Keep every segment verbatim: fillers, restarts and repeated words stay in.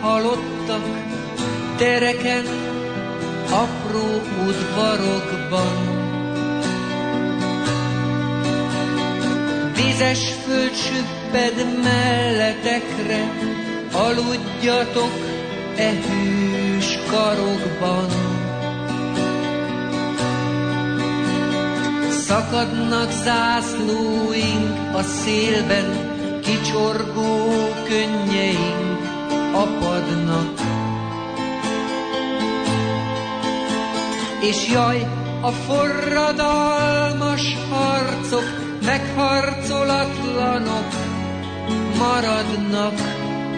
halottak tereken, apró udvarokban. Vizes föld süpped melletekre, aludjatok e hűs karokban. Szakadnak zászlóink a szélben, kicsorgó könnyeink apadnak. És jaj, a forradalmas harcok megharcolatlanok maradnak.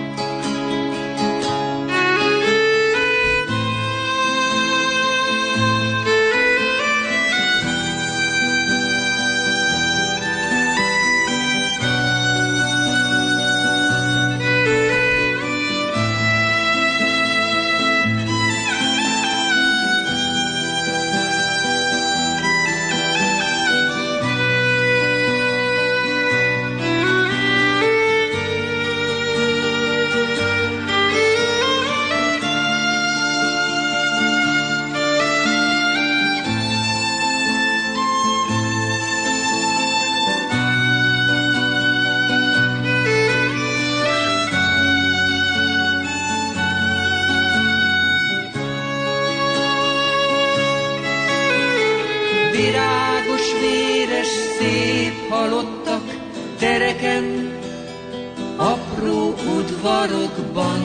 Halottak tereken, apró udvarokban.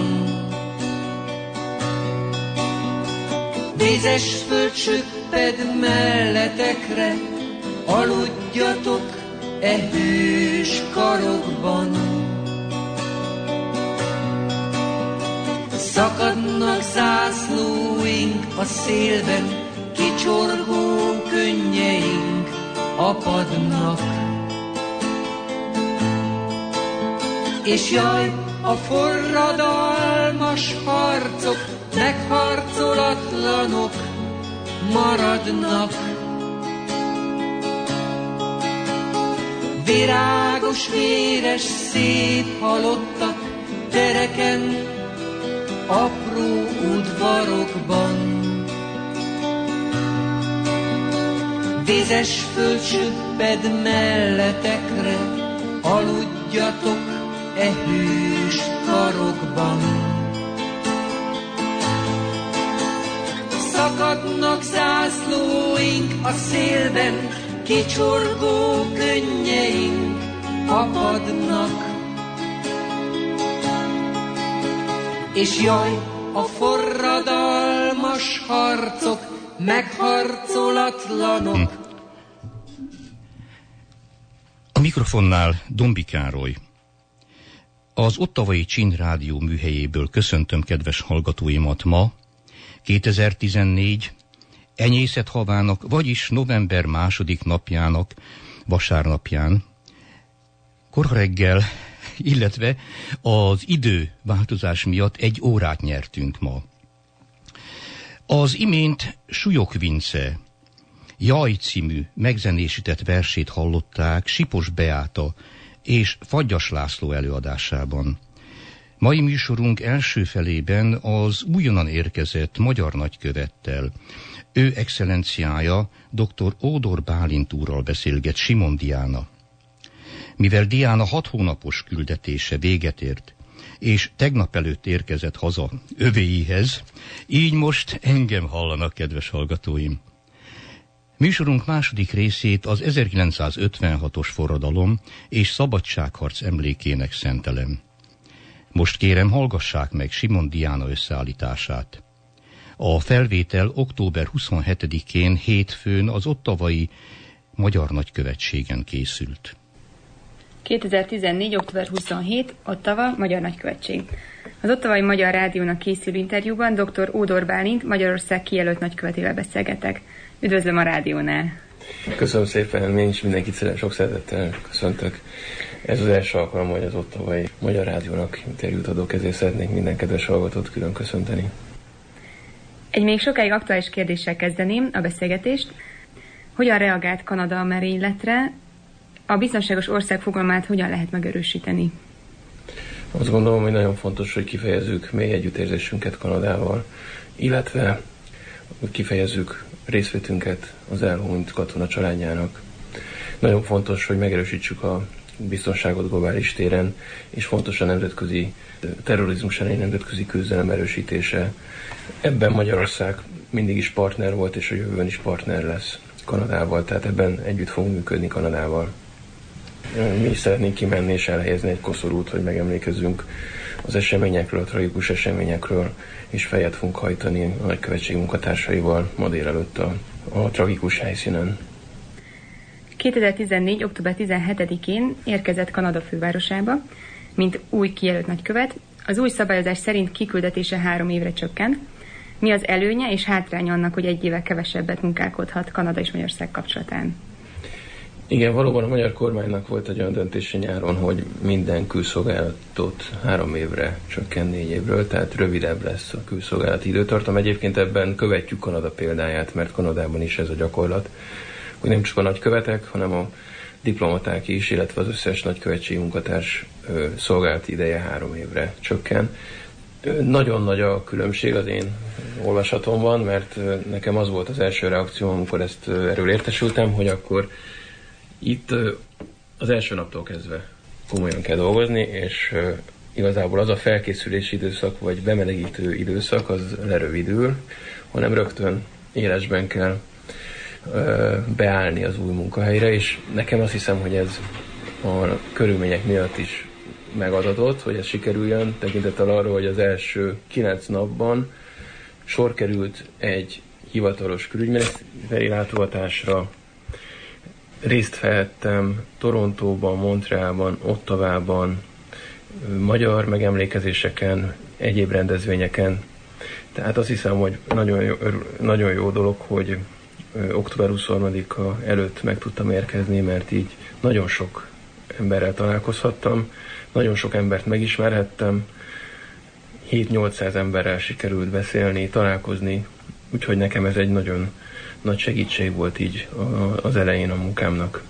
Vizes föld süpped melletekre, aludjatok e hűs karokban. Szakadnak zászlóink a szélben, kicsorgó könnyeink apadnak. És jaj, a forradalmas harcok megharcolatlanok maradnak. Virágos, véres, szép halottak tereken, apró udvarokban. Vizes föld süpped melletekre, aludjatok e hűs karokban. Szakadnak zászlóink a szélben, kicsorgó könnyeink apadnak. És jaj, a forradalmas harcok megharcolatlanok. Hm. A mikrofonnál Dombi Károly. Az Ottawai Csin Rádió műhelyéből köszöntöm kedves hallgatóimat ma, kétezer-tizennégy enyészet havának, vagyis november második napjának, vasárnapján, kora reggel, illetve az időváltozás miatt egy órát nyertünk ma. Az imént Súlyog Vince Jaj című megzenésített versét hallották Sipos Beáta és Fagyas László előadásában. Mai műsorunk első felében az újonnan érkezett magyar nagykövettel, ő excellenciája dr. Ódor Bálint úrral beszélget Simon Diana. Mivel Diana hat hónapos küldetése véget ért, és tegnap előtt érkezett haza övéihez, így most engem hallanak, kedves hallgatóim. Műsorunk második részét az ezerkilencszázötvenhatos forradalom és szabadságharc emlékének szentelem. Most kérem, hallgassák meg Simon Diana összeállítását. A felvétel október huszonhetedikén hétfőn az ottawai magyar nagykövetségen készült. kétezer-tizennégy. október huszonhetedike. Ottawa, Magyar Nagykövetség. Az Ottawai Magyar Rádiónak készülő interjúban dr. Ódor Bálint, Magyarország kijelölt nagykövetével beszélgetek. Üdvözlöm a rádiónál! Köszönöm szépen, én is mindenkit szépen sok szeretettel köszöntök. Ez az első alkalom, hogy az Ottawai Magyar Rádiónak interjút adok, ezért szeretnék minden kedves hallgatót külön köszönteni. Egy még sokáig aktuális kérdéssel kezdeném a beszélgetést. Hogyan reagált Kanada a merényletre? A biztonságos ország fogalmát hogyan lehet megerősíteni? Azt gondolom, hogy nagyon fontos, hogy kifejezzük mély együttérzésünket Kanadával, illetve kifejezzük részvétünket az elhunyt katona családjának. Nagyon fontos, hogy megerősítsük a biztonságot globális téren, és fontos a nemzetközi terrorizmus elleni nemzetközi küzdelem erősítése. Ebben Magyarország mindig is partner volt, és a jövőben is partner lesz Kanadával, tehát ebben együtt fogunk működni Kanadával. Mi is szeretnénk kimenni és elhelyezni egy koszorút, hogy megemlékezzünk az eseményekről, a tragikus eseményekről, és fejet fogunk hajtani a nagykövetség munkatársaival ma délelőtt a, a tragikus helyszínen. kétezer-tizennégy. október tizenhetedikén érkezett Kanada fővárosába, mint új kijelölt nagykövet. Az új szabályozás szerint kiküldetése három évre csökkent. Mi az előnye és hátránya annak, hogy egy éve kevesebbet munkálkodhat Kanada és Magyarország kapcsolatán? Igen, valóban a magyar kormánynak volt egy olyan döntése nyáron, hogy minden külszolgálatot három évre csökkent négy évről, tehát rövidebb lesz a külszolgálati időtartam. Egyébként ebben követjük Kanada példáját, mert Kanadában is ez a gyakorlat, hogy nem csak a nagykövetek, hanem a diplomaták is, illetve az összes nagykövetség munkatárs ö, szolgálati ideje három évre csökken. Ö, nagyon nagy a különbség az én olvasatomban, mert ö, nekem az volt az első reakcióm, amikor ezt ö, erről értesültem, hogy akkor itt ö, az első naptól kezdve komolyan kell dolgozni, és ö, igazából az a felkészülési időszak, vagy bemelegítő időszak, az lerövidül, hanem rögtön élesben kell beállni az új munkahelyre, és nekem azt hiszem, hogy ez a körülmények miatt is megadatott, hogy ez sikerüljön, tekintettel arra, hogy az első kilenc napban sor került egy hivatalos külügyminiszteri látogatásra, részt vehettem Torontóban, Montrealban, Ottawában, magyar megemlékezéseken, egyéb rendezvényeken. Tehát azt hiszem, hogy nagyon jó, nagyon jó dolog, hogy október huszonharmadika előtt meg tudtam érkezni, mert így nagyon sok emberrel találkozhattam, nagyon sok embert megismerhettem, hét-nyolcszáz emberrel sikerült beszélni, találkozni, úgyhogy nekem ez egy nagyon nagy segítség volt így az elején a munkámnak.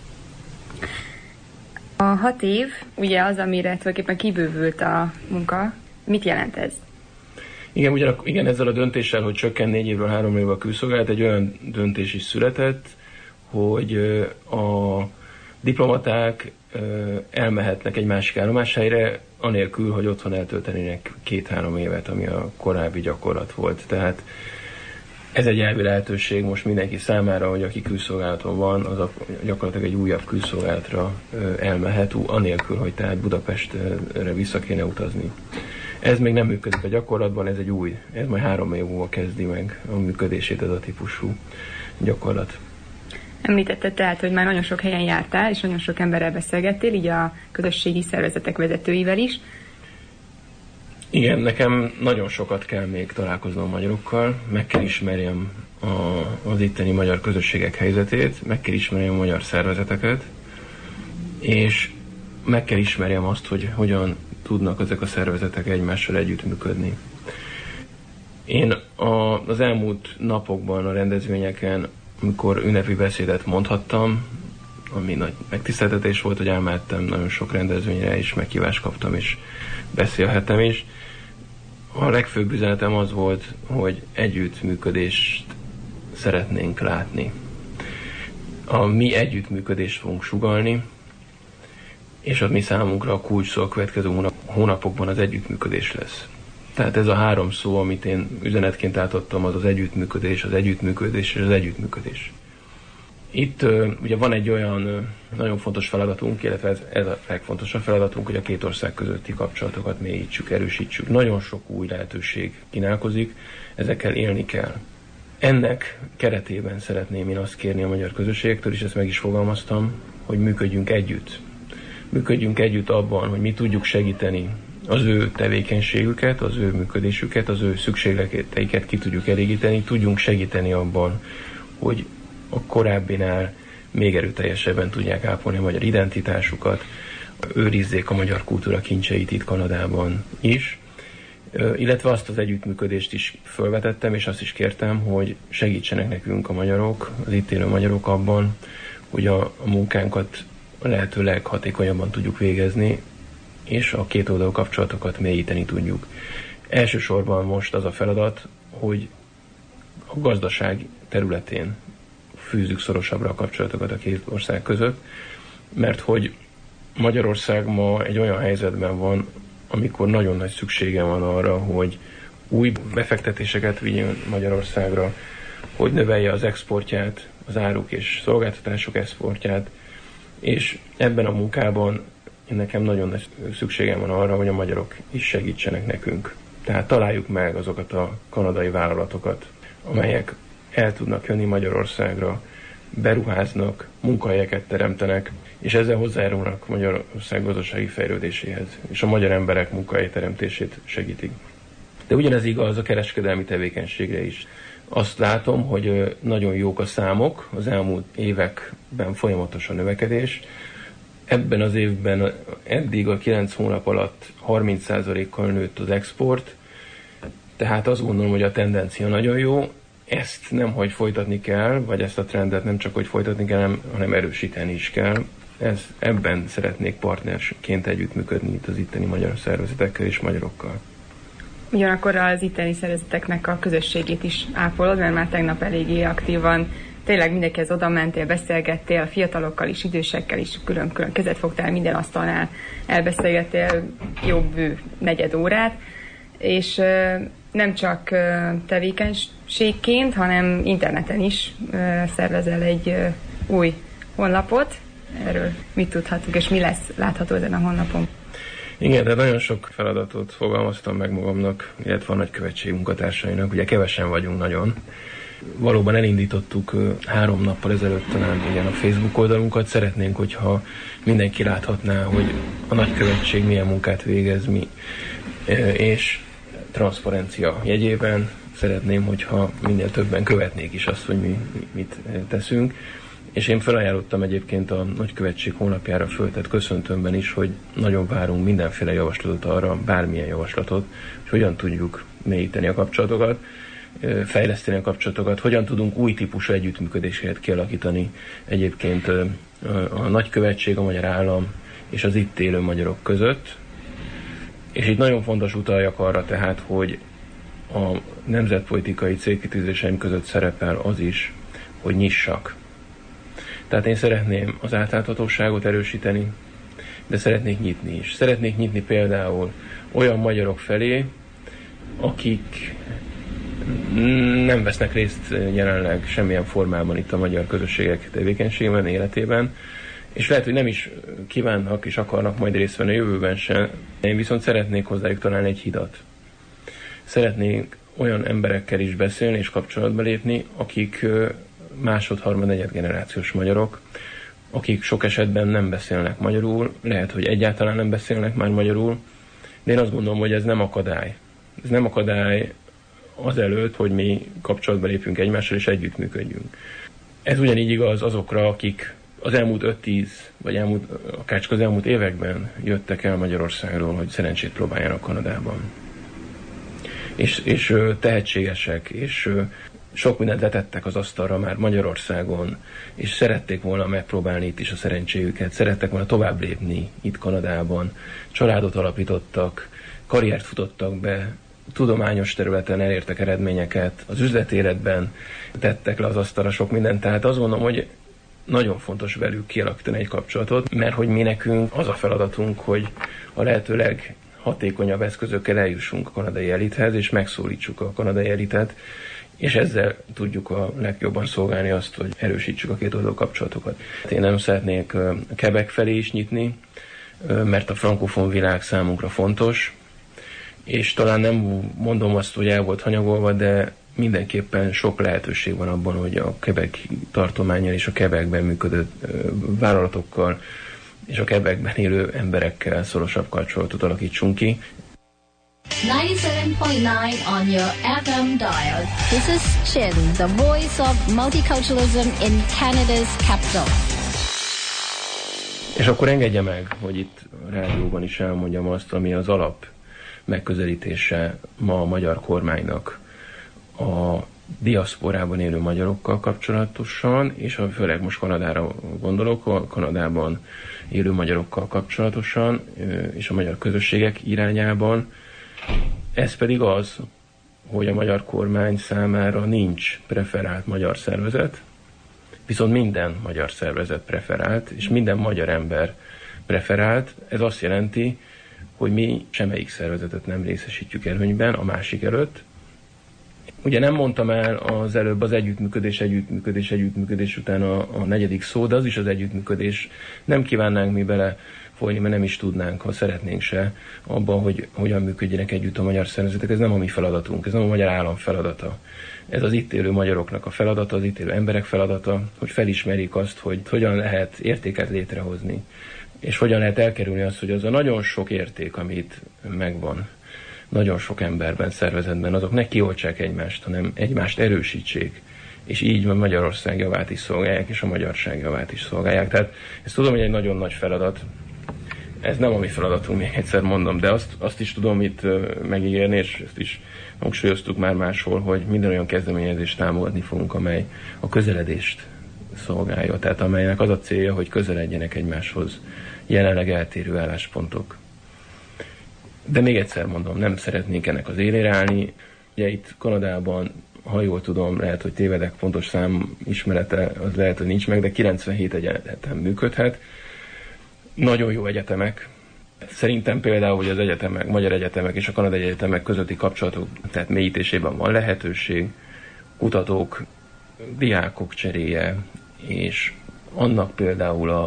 A hat év, ugye az, amire tulajdonképpen kibővült a munka, mit jelent ez? Igen, ugyanak, igen, ezzel a döntéssel, hogy csökken négy évről három évvel a külszolgálat, egy olyan döntés is született, hogy a diplomaták elmehetnek egy másik állomáshelyre, anélkül, hogy otthon eltöltenének két-három évet, ami a korábbi gyakorlat volt. Tehát ez egy elvi lehetőség most mindenki számára, hogy aki külszolgálaton van, az a, gyakorlatilag egy újabb külszolgálatra elmehet, anélkül, hogy tehát Budapestre vissza kéne utazni. Ez még nem működik a gyakorlatban, ez egy új, ez majd három év múlva kezdi meg a működését ez a típusú gyakorlat. Említette tehát, hogy már nagyon sok helyen jártál, és nagyon sok emberrel beszélgettél, így a közösségi szervezetek vezetőivel is. Igen, nekem nagyon sokat kell még találkoznom magyarokkal, meg kell ismerjem a, az itteni magyar közösségek helyzetét, meg kell ismerjem a magyar szervezeteket, és meg kell ismerjem azt, hogy hogyan tudnak ezek a szervezetek egymással együttműködni. Én a, az elmúlt napokban a rendezvényeken, amikor ünnepi beszédet mondhattam, ami nagy megtiszteltetés volt, hogy elmehettem nagyon sok rendezvényre, és meghívást kaptam, és beszélhettem is. A legfőbb üzenetem az volt, hogy együttműködést szeretnénk látni. A mi együttműködést fogunk sugallni, és az mi számunkra a kulcs szó a következő hónapokban az együttműködés lesz. Tehát ez a három szó, amit én üzenetként átadtam, az az együttműködés, az együttműködés és az együttműködés. Itt uh, ugye van egy olyan uh, nagyon fontos feladatunk, illetve ez, ez a legfontosabb feladatunk, hogy a két ország közötti kapcsolatokat mélyítsük, erősítsük. Nagyon sok új lehetőség kínálkozik, ezekkel élni kell. Ennek keretében szeretném én azt kérni a magyar közösségektől, és ezt meg is fogalmaztam, hogy működjünk együtt. Működjünk együtt abban, hogy mi tudjuk segíteni az ő tevékenységüket, az ő működésüket, az ő szükségleteiket ki tudjuk elégíteni, tudjunk segíteni abban, hogy a korábbinál még erőteljesebben tudják ápolni a magyar identitásukat, őrizzék a magyar kultúra kincseit itt Kanadában is, illetve azt az együttműködést is felvetettem, és azt is kértem, hogy segítsenek nekünk a magyarok, az itt élő magyarok abban, hogy a, a munkánkat a lehető leghatékonyabban tudjuk végezni, és a kétoldalú kapcsolatokat mélyíteni tudjuk. Elsősorban most az a feladat, hogy a gazdaság területén fűzzük szorosabbra a kapcsolatokat a két ország között, mert hogy Magyarország ma egy olyan helyzetben van, amikor nagyon nagy szüksége van arra, hogy új befektetéseket vigyen Magyarországra, hogy növelje az exportját, az áruk és szolgáltatások exportját, és ebben a munkában nekem nagyon nagy szükségem van arra, hogy a magyarok is segítsenek nekünk. Tehát találjuk meg azokat a kanadai vállalatokat, amelyek el tudnak jönni Magyarországra, beruháznak, munkahelyeket teremtenek, és ezzel hozzájárulnak Magyarország gazdasági fejlődéséhez, és a magyar emberek munkahely teremtését segítik. De ugyanez igaz a kereskedelmi tevékenységre is. Azt látom, hogy nagyon jók a számok, az elmúlt években folyamatos a növekedés. Ebben az évben eddig a kilenc hónap alatt harminc százalékkal nőtt az export, tehát azt gondolom, hogy a tendencia nagyon jó. Ezt nem hogy folytatni kell, vagy ezt a trendet nem csak hogy folytatni kell, hanem erősíteni is kell. Ez, ebben szeretnék partnerként együttműködni itt az itteni magyar szervezetekkel és magyarokkal. Ugyanakkor az itteni szervezeteknek a közösségét is ápolod, mert már tegnap eléggé aktívan tényleg mindenkihez oda mentél, beszélgettél, a fiatalokkal is, idősekkel is külön-külön kezet fogtál, minden asztalnál elbeszélgettél jobb negyed órát, és nem csak tevékenységként, hanem interneten is szervezel egy új honlapot. Erről mit tudhatunk, és mi lesz látható ezen a honlapon? Igen, de nagyon sok feladatot fogalmaztam meg magamnak, illetve a nagykövetség munkatársainak. Ugye kevesen vagyunk nagyon. Valóban elindítottuk három nappal ezelőtt talán igen, a Facebook oldalunkat. Szeretnénk, hogyha mindenki láthatná, hogy a nagykövetség milyen munkát végez mi, és transzparencia jegyében szeretném, hogyha minél többen követnék is azt, hogy mi mit teszünk. És én felajánlottam egyébként a nagykövetség honlapjára föltett köszöntőmben is, hogy nagyon várunk mindenféle javaslatot arra, bármilyen javaslatot, hogy hogyan tudjuk mélyíteni a kapcsolatokat, fejleszteni a kapcsolatokat, hogyan tudunk új típusú együttműködéseket kialakítani egyébként a nagykövetség, a magyar állam és az itt élő magyarok között. És itt nagyon fontos utaljak arra tehát, hogy a nemzetpolitikai célkitűzéseim között szerepel az is, hogy nyissak. Tehát én szeretném az átláthatóságot erősíteni, de szeretnék nyitni is. Szeretnék nyitni például olyan magyarok felé, akik nem vesznek részt jelenleg semmilyen formában itt a magyar közösségek tevékenységében, életében, és lehet, hogy nem is kívánnak és akarnak majd részt venni a jövőben sem. Én viszont szeretnék hozzájuk találni egy hidat. Szeretnék olyan emberekkel is beszélni és kapcsolatba lépni, akik másod, harmad, negyed generációs magyarok, akik sok esetben nem beszélnek magyarul, lehet, hogy egyáltalán nem beszélnek már magyarul, de én azt gondolom, hogy ez nem akadály. Ez nem akadály azelőtt, hogy mi kapcsolatba lépünk egymással és együttműködjünk. Ez ugyanígy igaz azokra, akik az elmúlt öt-tíz, vagy elmúlt, akár csak az elmúlt években jöttek el Magyarországról, hogy szerencsét próbáljanak Kanadában. És, és tehetségesek, és sok mindent letettek az asztalra már Magyarországon, és szerették volna megpróbálni itt is a szerencséjüket, szerettek volna tovább lépni itt Kanadában, családot alapítottak, karriert futottak be, tudományos területen elértek eredményeket, az üzletéletben tettek le az asztalra sok mindent, tehát azt gondolom, hogy nagyon fontos velük kialakítani egy kapcsolatot, mert hogy mi nekünk az a feladatunk, hogy a lehetőleg hatékonyabb eszközökkel eljussunk a kanadai elithez, és megszólítsuk a kanadai elitet, és ezzel tudjuk a legjobban szolgálni azt, hogy erősítsük a két oldalú kapcsolatokat. Én nem szeretnék Quebec felé is nyitni, mert a frankofon világ számunkra fontos, és talán nem mondom azt, hogy el volt hanyagolva, de mindenképpen sok lehetőség van abban, hogy a Quebec tartománnyal és a Quebecben működő vállalatokkal és a Quebecben élő emberekkel szorosabb kapcsolatot alakítsunk ki. ninety-seven point nine on your F M dial. This is Chin, the voice of multiculturalism in Canada's capital. És akkor engedje meg, hogy itt a rádióban is elmondjam azt, ami az alap megközelítése ma a magyar kormánynak a diaszporában élő magyarokkal kapcsolatosan, és a, főleg most Kanadára gondolok, a Kanadában élő magyarokkal kapcsolatosan, és a magyar közösségek irányában. Ez pedig az, hogy a magyar kormány számára nincs preferált magyar szervezet, viszont minden magyar szervezet preferált, és minden magyar ember preferált. Ez azt jelenti, hogy mi semmelyik szervezetet nem részesítjük előnyben a másik előtt. Ugye nem mondtam el az előbb az együttműködés, együttműködés, együttműködés után a, a negyedik szó, de az is az együttműködés. Nem kívánnánk mi bele folyni, mert nem is tudnánk, ha szeretnénk se, abban, hogy hogyan működjenek együtt a magyar szervezetek. Ez nem a mi feladatunk, ez nem a magyar állam feladata. Ez az itt élő magyaroknak a feladata, az itt élő emberek feladata, hogy felismerjék azt, hogy hogyan lehet értéket létrehozni, és hogyan lehet elkerülni azt, hogy az a nagyon sok érték, amit megvan, nagyon sok emberben, szervezetben, azok ne kioltsák egymást, hanem egymást erősítsék, és így a Magyarország javát is szolgálják, és a magyarság javát is szolgálják. Tehát ezt tudom, hogy egy nagyon nagy feladat. Ez nem a mi feladatunk, még egyszer mondom, de azt, azt is tudom itt megígérni, és ezt is hangsúlyoztuk már máshol, hogy minden olyan kezdeményezést támogatni fogunk, amely a közeledést szolgálja, tehát amelynek az a célja, hogy közeledjenek egymáshoz jelenleg eltérő álláspontok. De még egyszer mondom, nem szeretnénk ennek az élére állni. Ugye itt Kanadában, ha jól tudom, lehet, hogy tévedek, pontos szám ismerete, az lehet, hogy nincs meg, de kilencvenhét egyetem működhet. Nagyon jó egyetemek. Szerintem például, hogy az egyetemek, magyar egyetemek és a kanadai egyetemek közötti kapcsolatok, tehát mélyítésében van lehetőség, kutatók, diákok cseréje, és annak például a,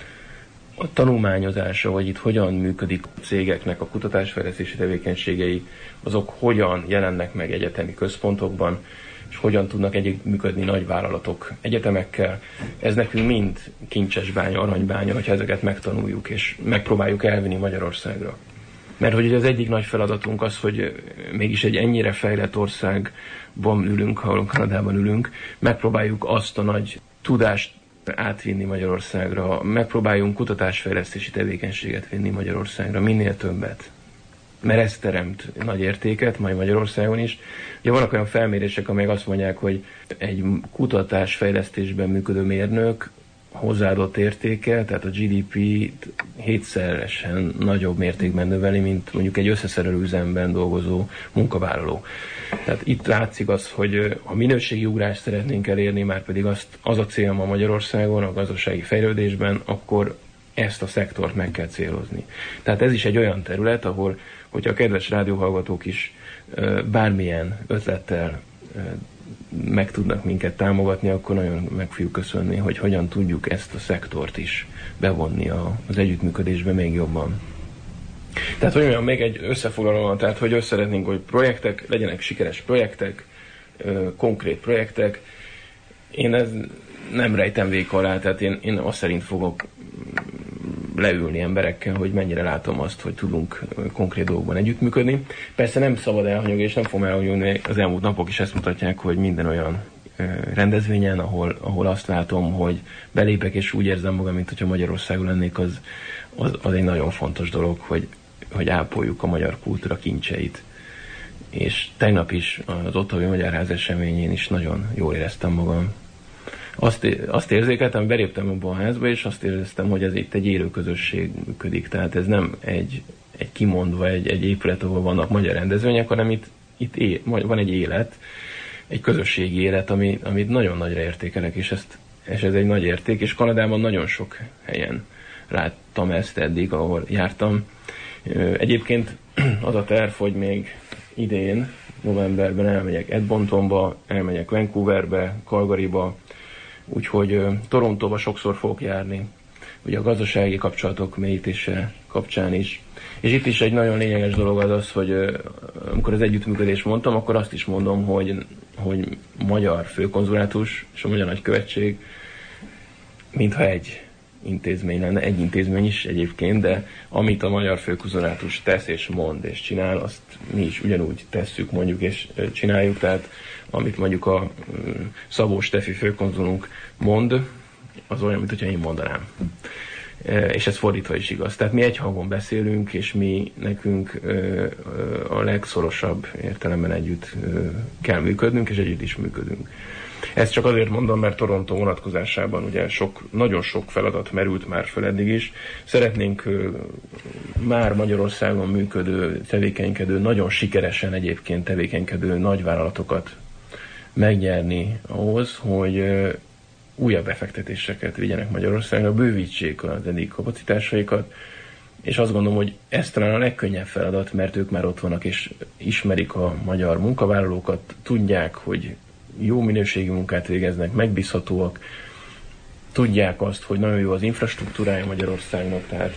a tanulmányozása, hogy itt hogyan működik a cégeknek a kutatásfejlesztési tevékenységei, azok hogyan jelennek meg egyetemi központokban, és hogyan tudnak együttműködni nagy vállalatok egyetemekkel. Ez nekünk mind kincses bánya, aranybánya, hogyha ezeket megtanuljuk, és megpróbáljuk elvinni Magyarországra. Mert hogy az egyik nagy feladatunk az, hogy mégis egy ennyire fejlett országban ülünk, ahol Kanadában ülünk, megpróbáljuk azt a nagy tudást átvinni Magyarországra, megpróbáljunk kutatásfejlesztési tevékenységet vinni Magyarországra, minél többet. Mert ez teremt nagy értéket, majd Magyarországon is. Ugye vannak olyan felmérések, amelyek azt mondják, hogy egy kutatásfejlesztésben működő mérnök hozzáadott értéke, tehát a gé dé pé-t hétszeresen nagyobb mértékben növeli, mint mondjuk egy összeszerelő üzemben dolgozó munkavállaló. Tehát itt látszik az, hogy a minőségi ugrást szeretnénk elérni, már pedig azt, az a cél ma Magyarországon, a gazdasági fejlődésben, akkor ezt a szektort meg kell célozni. Tehát ez is egy olyan terület, ahol, hogyha a kedves rádióhallgatók is bármilyen ötlettel meg tudnak minket támogatni, akkor nagyon meg fogjuk köszönni, hogy hogyan tudjuk ezt a szektort is bevonni az együttműködésbe még jobban. Tehát, hogy mondjam, még egy összefoglalóan, tehát, hogy össze szeretnénk, hogy projektek, legyenek sikeres projektek, konkrét projektek. Én ez nem rejtem vék alá, tehát én, én azt szerint fogok leülni emberekkel, hogy mennyire látom azt, hogy tudunk konkrét dolgokban együttműködni. Persze nem szabad elhanyagolni, és nem fogom elhanyagolni, az elmúlt napok is ezt mutatják, hogy minden olyan rendezvényen, ahol, ahol azt látom, hogy belépek, és úgy érzem magam, mint hogyha Magyarországon lennék, az, az, az egy nagyon fontos dolog, hogy, hogy ápoljuk a magyar kultúra kincseit. És tegnap is az Ottawi Magyar Ház eseményén is nagyon jól éreztem magam. Azt, azt érzékeltem, beléptem abba a házba, és azt éreztem, hogy ez itt egy élő közösség működik. Tehát ez nem egy, egy kimondva, egy, egy épület, ahol vannak magyar rendezvények, hanem itt, itt é, van egy élet, egy közösségi élet, ami, amit nagyon nagyra értékelek, és, ezt, és ez egy nagy érték, és Kanadában nagyon sok helyen láttam ezt eddig, ahol jártam. Egyébként az a terv, hogy még idén, novemberben elmegyek Edmontonba, elmegyek Vancouverbe, Calgaryba, úgyhogy uh, Torontóba sokszor fogok járni, ugye a gazdasági kapcsolatok mélyítése kapcsán is. És itt is egy nagyon lényeges dolog az az, hogy uh, amikor az együttműködést mondtam, akkor azt is mondom, hogy, hogy magyar főkonzulátus és a magyar nagykövetség mintha egy intézmény lenne, egy intézmény is egyébként, de amit a magyar főkonzulátus tesz és mond és csinál, azt mi is ugyanúgy tesszük, mondjuk és csináljuk, tehát amit mondjuk a Szabó Stefi főkonzulunk mond, az olyan, mint hogyha én mondanám. és ez fordítva is igaz. Tehát mi egy hangon beszélünk, és mi nekünk a legszorosabb értelemben együtt kell működnünk, és együtt is működünk. Ezt csak azért mondom, mert Toronto vonatkozásában ugye sok, nagyon sok feladat merült már fel eddig is. Szeretnénk már Magyarországon működő, tevékenykedő, nagyon sikeresen egyébként tevékenykedő nagyvállalatokat megnyerni ahhoz, hogy újabb befektetéseket vigyenek Magyarországra, bővítsék az eddig kapacitásaikat, és azt gondolom, hogy ez talán a legkönnyebb feladat, mert ők már ott vannak, és ismerik a magyar munkavállalókat, tudják, hogy jó minőségű munkát végeznek, megbízhatóak, tudják azt, hogy nagyon jó az infrastruktúrája Magyarországnak, tehát,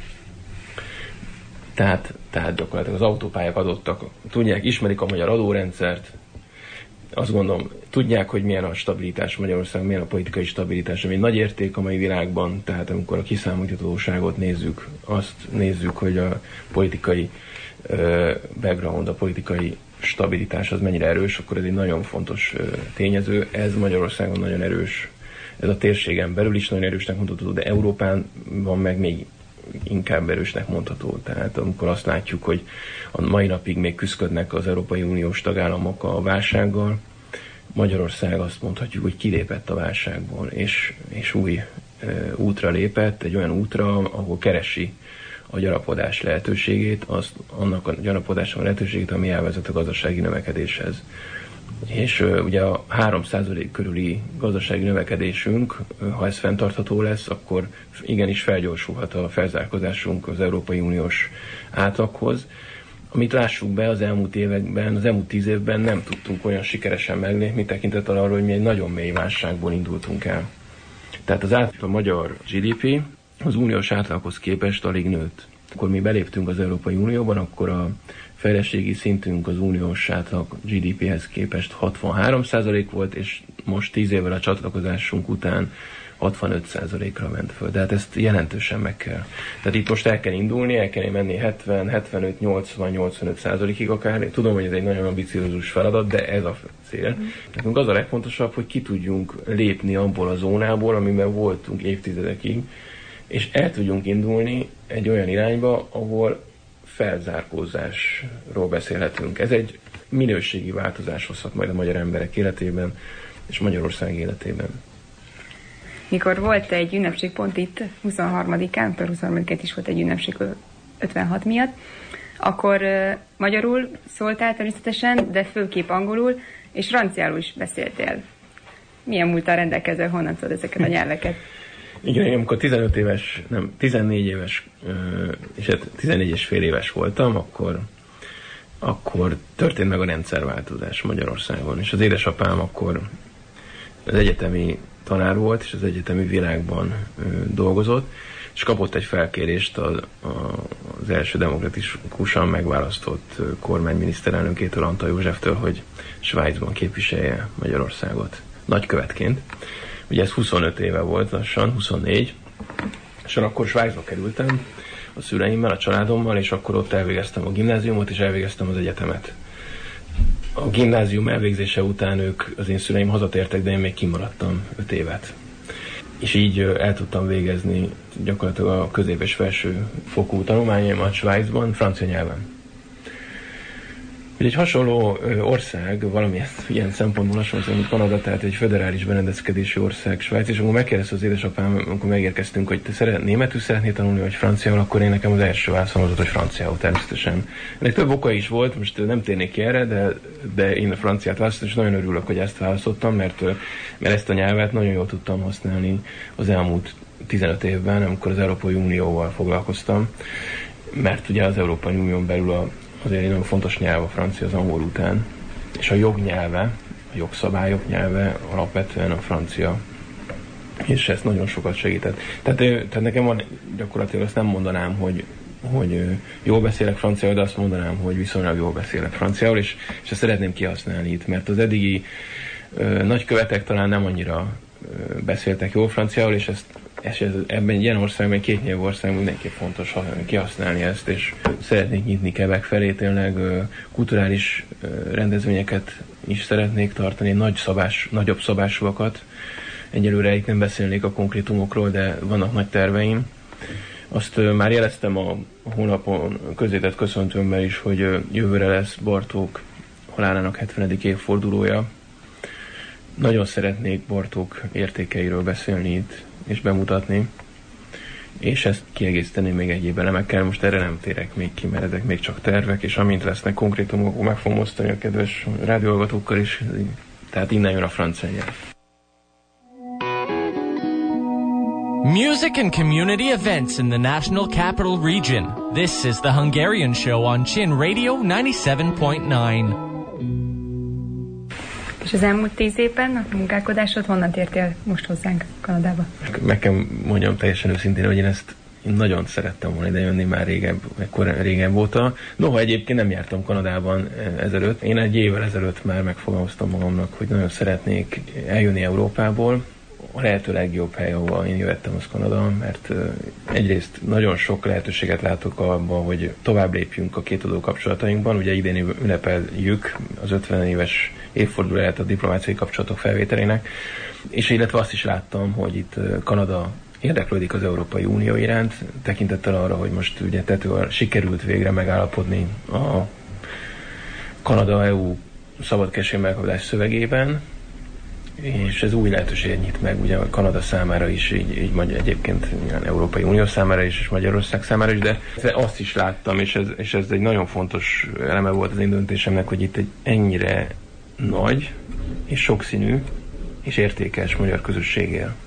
tehát, tehát gyakorlatilag az autópályák adottak, tudják, ismerik a magyar adórendszert, azt gondolom, tudják, hogy milyen a stabilitás Magyarországon, milyen a politikai stabilitás, ami egy nagy érték a mai világban, tehát amikor a kiszámíthatóságot nézzük, azt nézzük, hogy a politikai uh, background, a politikai stabilitás az mennyire erős, akkor ez egy nagyon fontos uh, tényező. Ez Magyarországon nagyon erős, ez a térségen belül is nagyon erősnek mondható, de Európában meg még inkább erősnek mondható. Tehát amikor azt látjuk, hogy a mai napig még küszködnek az Európai Uniós tagállamok a válsággal, Magyarország azt mondhatjuk, hogy kilépett a válságból, és, és új e, útra lépett, egy olyan útra, ahol keresi a gyarapodás lehetőségét, azt, annak a gyarapodásnak a lehetőségét, ami elvezet a gazdasági növekedéshez. És uh, ugye a három százalék körüli gazdasági növekedésünk, uh, ha ez fenntartható lesz, akkor igenis felgyorsulhat a felzárkózásunk az Európai Uniós átlaghoz. Amit lássuk be az elmúlt években, az elmúlt tíz évben nem tudtunk olyan sikeresen meglépni, tekintettel arra, hogy mi egy nagyon mély válságból indultunk el. Tehát az átlag a magyar gé dé pé az uniós átlaghoz képest alig nőtt. Akkor mi beléptünk az Európai Unióban, akkor a fejlettségi szintünk az uniós átlag gé dé péhez képest hatvanhárom százalék volt, és most tíz évvel a csatlakozásunk után hatvanöt százalékra ment föl. Tehát ezt jelentősen meg kell. Tehát itt most el kell indulni, el kell menni hetven, hetvenöt, nyolcvan, nyolcvanöt százalékig akár. Tudom, hogy ez egy nagyon ambiciózus feladat, de ez a cél. Nekünk az a legfontosabb, hogy ki tudjunk lépni abból a zónából, amiben voltunk évtizedekig, és el tudjunk indulni egy olyan irányba, ahol felzárkózásról beszélhetünk. Ez egy minőségi változás hozhat majd a magyar emberek életében, és Magyarország életében. Mikor volt egy ünnepség pont itt, huszonharmadikán, október huszonharmadikán is volt egy ünnepség ötvenhat miatt, akkor uh, magyarul szóltál természetesen, de főképp angolul, és franciául is beszéltél. Milyen múlttal rendelkezel, honnan tudod ezeket a nyelveket? Igen, amikor tizenöt éves, nem, tizennégy éves, és hát tizennégy és fél éves voltam, akkor, akkor történt meg a rendszerváltozás Magyarországon, és az édesapám akkor az egyetemi tanár volt, és az egyetemi világban dolgozott, és kapott egy felkérést az, az első demokratikusan megválasztott kormányminiszterelnökétől, Antal Józseftől, hogy Svájcban képviselje Magyarországot nagykövetként. Ugye ez huszonöt éve volt lassan, huszonnégy, és akkor Svájcba kerültem a szüleimmel, a családommal, és akkor ott elvégeztem a gimnáziumot, és elvégeztem az egyetemet. A gimnázium elvégzése után ők, az én szüleim hazatértek, de én még kimaradtam öt évet. És így el tudtam végezni gyakorlatilag a közép- és felső fokú tanulmányaimat Svájcban, francia nyelven. Egy hasonló ország, valamilyen ilyen szempontból hasonló, mint Kanada, tehát egy föderális berendezkedési ország, Svájc, és amikor megkérdezte az édesapám, amikor megérkeztünk, hogy te szeret, németül szeretnél tanulni, vagy franciául, akkor én nekem az első válaszom volt, hogy franciául természetesen. Ennek több oka is volt, most nem térnék ki erre, de, de én a franciát választottam, és nagyon örülök, hogy ezt választottam, mert, mert ezt a nyelvet nagyon jól tudtam használni az elmúlt tizenöt évben, amikor az Európai Unióval foglalkoztam, mert ugye az Európai Unión belül a azért egy nagyon fontos nyelv a francia az angol után, és a jognyelve, a jogszabályok nyelve alapvetően a francia, és ezt nagyon sokat segített. Tehát, tehát nekem van, gyakorlatilag azt nem mondanám, hogy, hogy jól beszélek franciául, de azt mondanám, hogy viszonylag jól beszélek franciául, és, és ezt szeretném kihasználni itt, mert az eddigi ö, nagykövetek talán nem annyira ö, beszéltek jól franciául, és ezt és ez, ebben egy ilyen országban, egy két nyelvű országban mindenképp fontos kihasználni ezt, és szeretnék nyitni Quebec felé, tényleg kulturális rendezvényeket is szeretnék tartani, nagy szabás, nagyobb szabásúakat. Egyelőre itt nem beszélnék a konkrétumokról, de vannak nagy terveim. Azt már jeleztem a honlapon közzétett köszöntőmmel is, hogy jövőre lesz Bartók halálának hetvenedik évfordulója. Nagyon szeretnék Bartók értékeiről beszélni itt, és bemutatni, és ezt kiegészíteni még egyéb elemekkel. Most erre nem térek még ki, mert ezek még csak tervek, és amint lesznek konkrétumok, meg fogom osztani a kedves rádióhallgatókkal is, tehát innen jön a francia nyelv. Music and community events in the National Capital Region. This is the Hungarian Show on Chin Radio ninety-seven point nine. És az elmúlt tíz évben a munkálkodásod honnan tértél most hozzánk Kanadába? Meg, meg kell mondjam teljesen őszintén, hogy én ezt én nagyon szerettem volna idejönni már régebb, kor, régebb óta. Noha egyébként nem jártam Kanadában ezelőtt. Én egy évvel ezelőtt már megfogalmaztam magamnak, hogy nagyon szeretnék eljönni Európából. A lehető legjobb hely, ahol én jöttem, az Kanada, mert egyrészt nagyon sok lehetőséget látok abban, hogy tovább lépjünk a kétoldalú kapcsolatainkban. Ugye idén ünnepeljük az ötven éves évfordulóját a diplomáciai kapcsolatok felvételének, és illetve azt is láttam, hogy itt Kanada érdeklődik az Európai Unió iránt, tekintettel arra, hogy most ugye tetővel sikerült végre megállapodni a Kanada-é u szabadkereskedelmi megállapodás szövegében, és ez új lehetőséget nyit meg ugye Kanada számára is, így, így majd egyébként Európai Unió számára is, és Magyarország számára is, de azt is láttam, és ez, és ez egy nagyon fontos eleme volt az én döntésemnek, hogy itt egy ennyire nagy, és sokszínű, és értékes magyar közösség él.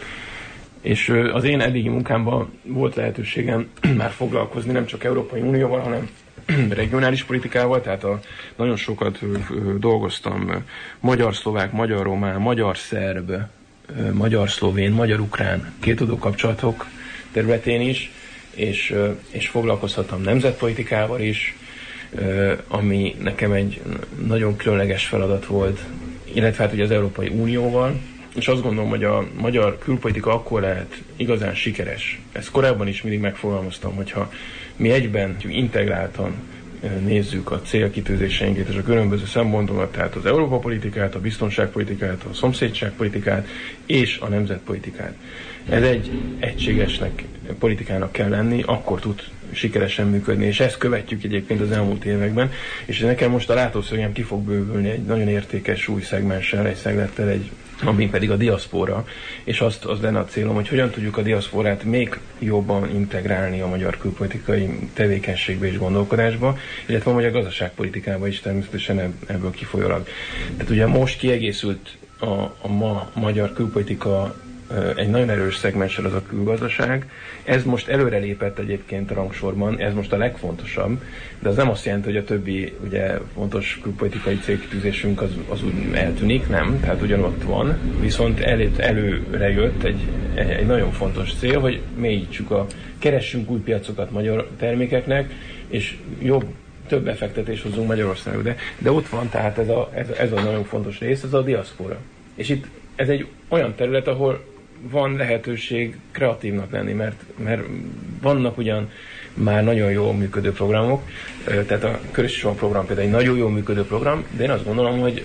És az én eddigi munkámban volt lehetőségem már foglalkozni nem csak Európai Unióval, hanem regionális politikával, tehát a, nagyon sokat ö, ö, dolgoztam magyar-szlovák, magyar-román, magyar-szerb, ö, magyar-szlovén, magyar-ukrán kétoldalú kapcsolatok területén is, és, ö, és foglalkozhattam nemzetpolitikával is, ö, ami nekem egy nagyon különleges feladat volt, illetve hát ugye az Európai Unióval, és azt gondolom, hogy a magyar külpolitika akkor lehet igazán sikeres. Ezt korábban is mindig megfogalmaztam, hogyha mi egyben integráltan nézzük a célkitűzéseinket és a különböző szempontokat, tehát az Európa politikát, a biztonságpolitikát, a szomszédságpolitikát és a nemzetpolitikát. Ez egy egységesnek politikának kell lenni, akkor tud sikeresen működni, és ezt követjük egyébként az elmúlt években, és nekem most a látószögem ki fog bővülni egy nagyon értékes új szegmenssel, egy szeglettel, egy ami pedig a diaszpóra, és azt az lenne a célom, hogy hogyan tudjuk a diaszpórát még jobban integrálni a magyar külpolitikai tevékenységbe és gondolkodásba, illetve a magyar gazdaságpolitikába is természetesen ebből kifolyólag. Tehát ugye most kiegészült a, a ma magyar külpolitika egy nagyon erős szegmenssel, az a külgazdaság. Ez most előrelépett egyébként a rangsorban, ez most a legfontosabb, de az nem azt jelenti, hogy a többi ugye, fontos külpolitikai célkitűzésünk az, az úgy eltűnik, nem, tehát ugyanott van, viszont elő, előre jött egy, egy nagyon fontos cél, hogy mélyítsük a, keressünk új piacokat magyar termékeknek, és jobb, több befektetést hozzunk Magyarországra, de, de ott van, tehát ez a, ez, ez a nagyon fontos rész, ez a diaszpora. És itt ez egy olyan terület, ahol van lehetőség kreatívnak lenni, mert, mert vannak ugyan már nagyon jól működő programok, tehát a Körös program például egy nagyon jól működő program, de én azt gondolom, hogy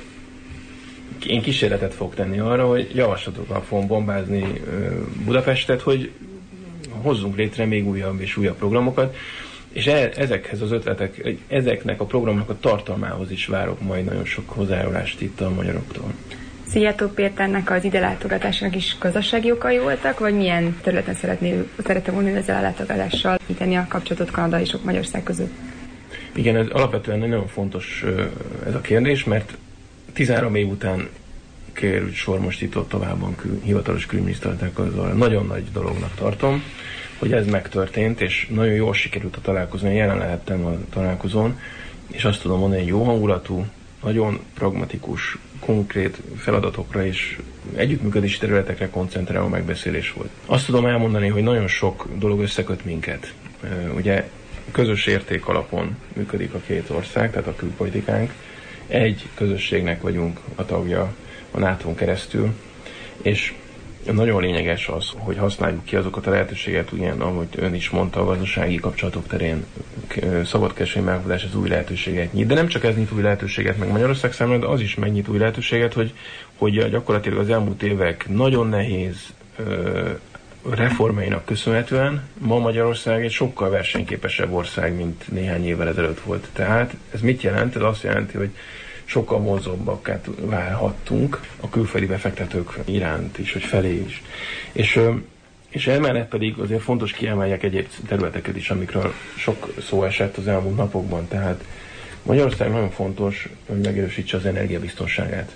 én kísérletet fogok tenni arra, hogy javaslatokkal fogom bombázni Budapestet, hogy hozzunk létre még újabb és újabb programokat, és ezekhez az ötletek, ezeknek a programnak a tartalmához is várok majd nagyon sok hozzájárulást itt a magyaroktól. Szijjártó Péternek az ide látogatásának is gazdasági okai voltak, vagy milyen területen szeretné, szerette volna ezzel a látogatással nyitani a kapcsolatot Kanada és Magyarország között? Igen, ez alapvetően nagyon fontos ez a kérdés, mert tizenhárom év után került sor most itt Ottawában kül, hivatalos külügyminiszterrel. Nagyon nagy dolognak tartom, hogy ez megtörtént, és nagyon jól sikerült a találkozón, jelen lehettem a találkozón, és azt tudom mondani, hogy jó hangulatú, nagyon pragmatikus, konkrét feladatokra és együttműködési területekre koncentráló megbeszélés volt. Azt tudom elmondani, hogy nagyon sok dolog összeköt minket. Ugye közös érték alapon működik a két ország, tehát a külpolitikánk. Egy közösségnek vagyunk a tagja a nátón keresztül, és nagyon lényeges az, hogy használjuk ki azokat a lehetőséget, ugyan, ahogy ön is mondta, a gazdasági kapcsolatok terén szabadkereskedelmi megállapodás az új lehetőséget nyit. De nem csak ez nyit új lehetőséget meg Magyarország számára, de az is megnyit új lehetőséget, hogy, hogy gyakorlatilag az elmúlt évek nagyon nehéz ö, reformjainak köszönhetően ma Magyarország egy sokkal versenyképesebb ország, mint néhány évvel ezelőtt volt. Tehát ez mit jelent? Ez azt jelenti, hogy sokkal vonzóbbakká válhattunk a külföldi befektetők iránt is, vagy felé is. És, és emellett pedig azért fontos kiemeljek egyéb területeket is, amikről sok szó esett az elmúlt napokban. Tehát Magyarország nagyon fontos, hogy megerősítse az energiabiztonságát.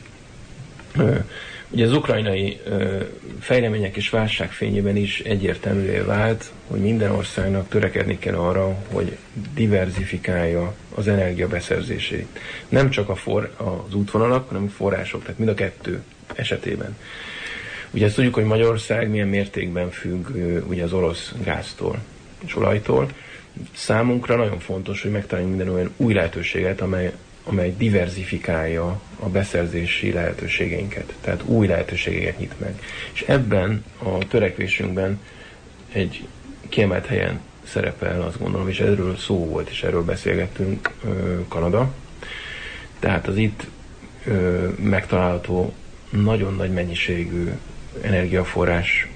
Ugye az ukrajnai fejlemények és válság fényében is egyértelművé vált, hogy minden országnak törekedni kell arra, hogy diverzifikálja az energia beszerzését. Nem csak a for, az útvonalak, hanem a források, tehát mind a kettő esetében. Ugye ezt tudjuk, hogy Magyarország milyen mértékben függ ugye az orosz gáztól és olajtól. Számunkra nagyon fontos, hogy megtaláljunk minden olyan új lehetőséget, amely amely diverzifikálja a beszerzési lehetőségeinket. Tehát új lehetőségeket nyit meg. És ebben a törekvésünkben egy kiemelt helyen szerepel, azt gondolom, és erről szó volt, és erről beszélgettünk, Kanada. Tehát az itt megtalálható nagyon nagy mennyiségű energiaforrás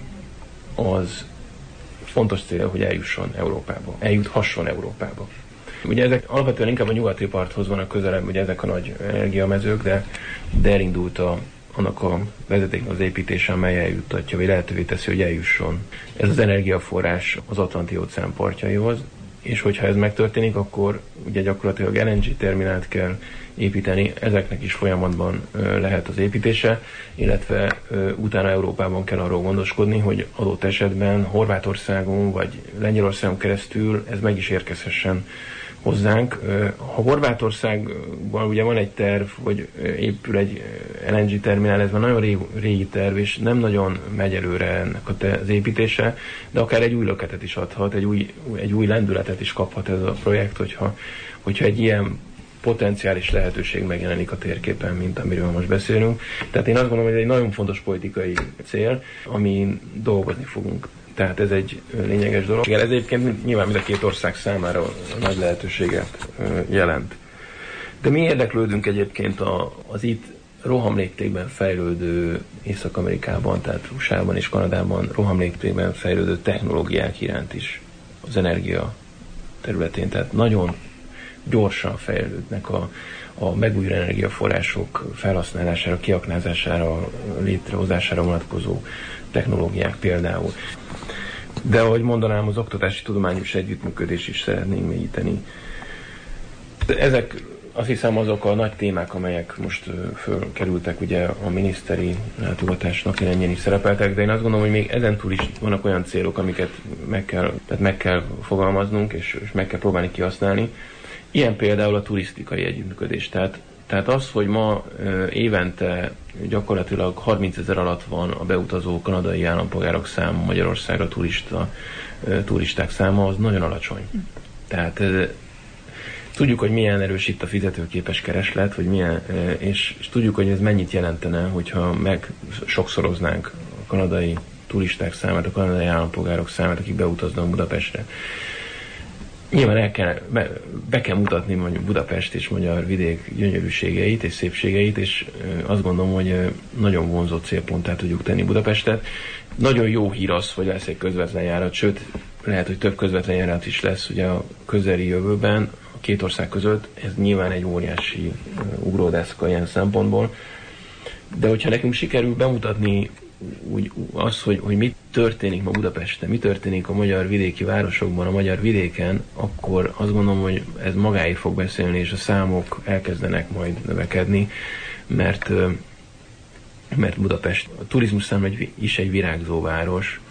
az fontos cél, hogy eljusson Európába. Eljuthasson Európába. Ugye ezek alapvetően inkább a nyugati parthoz vannak közelebb, ugye ezek a nagy energiamezők, de, de elindult a, annak a vezetéknek az építése, amely eljuttatja, vagy lehetővé teszi, hogy eljusson ez az energiaforrás az Atlanti-óceán partjaihoz, és hogyha ez megtörténik, akkor ugye gyakorlatilag el en gé terminált kell építeni, ezeknek is folyamatban lehet az építése, illetve utána Európában kell arról gondoskodni, hogy adott esetben Horvátországon vagy Lengyelországon keresztül ez meg is érkezhessen hozzánk. Ha Horvátországban ugye van egy terv, hogy épül egy el en gé terminál, ez már nagyon régi, régi terv, és nem nagyon megy előre ennek az építése, de akár egy új löketet is adhat, egy új, egy új lendületet is kaphat ez a projekt, hogyha, hogyha egy ilyen potenciális lehetőség megjelenik a térképen, mint amiről most beszélünk. Tehát én azt gondolom, hogy ez egy nagyon fontos politikai cél, amin dolgozni fogunk. Tehát ez egy lényeges dolog. Ez egyébként nyilván mind a két ország számára nagy lehetőséget jelent. De mi érdeklődünk egyébként az itt rohamléptékben fejlődő Észak-Amerikában, tehát u es á-ban és Kanadában rohamléptékben fejlődő technológiák iránt is az energia területén. Tehát nagyon gyorsan fejlődnek a, a megújuló energiaforrások felhasználására, kiaknázására, létrehozására vonatkozó technológiák például. De ahogy mondanám, az oktatási tudományos együttműködés is szeretnénk mélyíteni. Ezek azt hiszem azok a nagy témák, amelyek most fölkerültek, ugye a miniszteri látogatás napirendjén is szerepeltek, de én azt gondolom, hogy még ezen túl is vannak olyan célok, amiket meg kell, tehát meg kell fogalmaznunk, és, és meg kell próbálni kihasználni. Ilyen például a turisztikai együttműködés. Tehát, tehát az, hogy ma évente gyakorlatilag harmincezer alatt van a beutazó kanadai állampolgárok száma, Magyarországra turista, turisták száma, az nagyon alacsony. Tehát tudjuk, hogy milyen erős itt a fizetőképes kereslet, hogy milyen, és, és tudjuk, hogy ez mennyit jelentene, hogyha meg sokszoroznánk a kanadai turisták számát, a kanadai állampolgárok számát, akik beutaznak Budapestre. Nyilván el kell, be, be kell mutatni mondjuk Budapest és magyar vidék gyönyörűségeit és szépségeit, és azt gondolom, hogy nagyon vonzó célponttá tudjuk tenni Budapestet. Nagyon jó hír az, hogy lesz egy közvetlen járat, sőt, lehet, hogy több közvetlen járat is lesz ugye a közeli jövőben a két ország között. Ez nyilván egy óriási ugródeszka ilyen szempontból. De hogyha nekünk sikerül bemutatni úgy az, hogy, hogy mi történik ma Budapesten, mi történik a magyar vidéki városokban, a magyar vidéken, akkor azt gondolom, hogy ez magáért fog beszélni, és a számok elkezdenek majd növekedni, mert, mert Budapest a turizmus számára is egy virágzó város.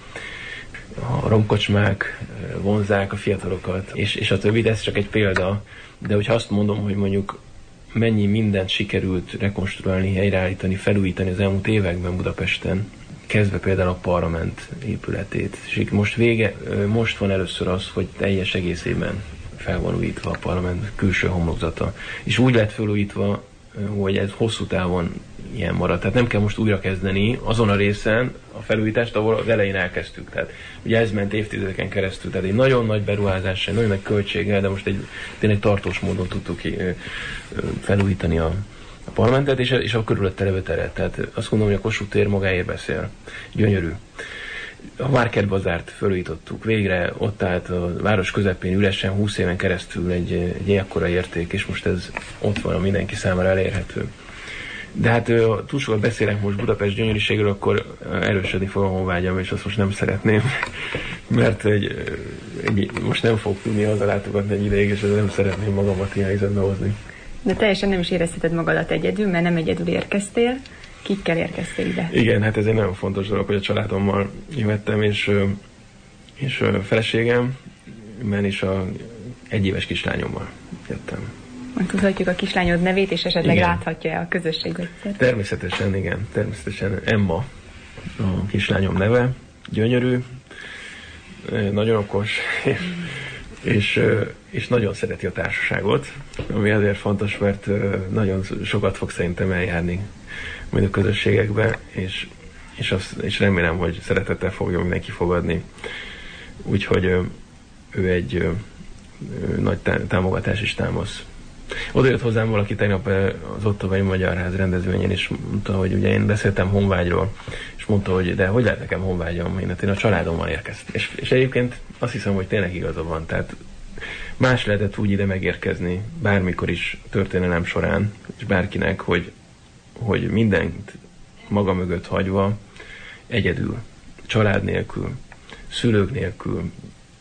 A romkocsmák vonzzák a fiatalokat, és, és a többi, de ez csak egy példa, de hogyha azt mondom, hogy mondjuk mennyi mindent sikerült rekonstruálni, helyreállítani, felújítani az elmúlt években Budapesten, kezdve például a parlament épületét. És most vége, most van először az, hogy teljes egészében fel van újítva a parlament külső homlokzata. És úgy lett felújítva, hogy ez hosszú távon ilyen marad. Tehát nem kell most újra kezdeni azon a részen a felújítást, ahol az elején elkezdtük. Tehát ugye ez ment évtizedeken keresztül. Tehát egy nagyon nagy beruházás, egy nagyon nagy költséggel, de most egy tényleg tartós módon tudtuk felújítani a, a parlamentet, és, és a körülötte levő teret. Tehát azt gondolom, hogy a Kossuth tér magáért beszél. Gyönyörű. A Market Bazárt fölújítottuk végre, ott állt a város közepén üresen húsz éven keresztül egy, egy ekkora érték, és most ez ott van, mindenki számára elérhető. De hát túl sokat beszélek most Budapest gyönyörűségről, akkor erősödni fog a honvágyam, és azt most nem szeretném, mert egy, egy, most nem fog tudni hazalátogatni egy ideig, és nem szeretném magamat ilyen helyzetbe hozni. De teljesen nem is érezheted magadat egyedül, mert nem egyedül érkeztél. Kikkel érkeztél ide? Igen, hát ez egy nagyon fontos dolog, hogy a családommal jöttem, és, és a feleségemmel és a egyéves kislányommal jöttem. Tudhatjuk a kislányod nevét, és esetleg igen. Láthatja-e a közösség egyszer? Természetesen, igen. Természetesen Emma a kislányom neve. Gyönyörű, nagyon okos, és, és, és nagyon szereti a társaságot, ami azért fontos, mert nagyon sokat fog szerintem eljárni majd a közösségekbe, és, és, azt, és remélem, hogy szeretettel fogja mindenki fogadni. Úgyhogy ő egy nagy támogatás és támasz. Oda jött hozzám valaki tegnap az Ottavai Magyar Ház rendezvényen, és mondta, hogy ugye én beszéltem honvágyról, és mondta, hogy de hogy lehet nekem honvágyam, én, én a családommal érkeztem. És, és egyébként azt hiszem, hogy tényleg igaza van, tehát más lehetett úgy ide megérkezni, bármikor is történelem során, és bárkinek, hogy, hogy mindent maga mögött hagyva, egyedül, család nélkül, szülők nélkül,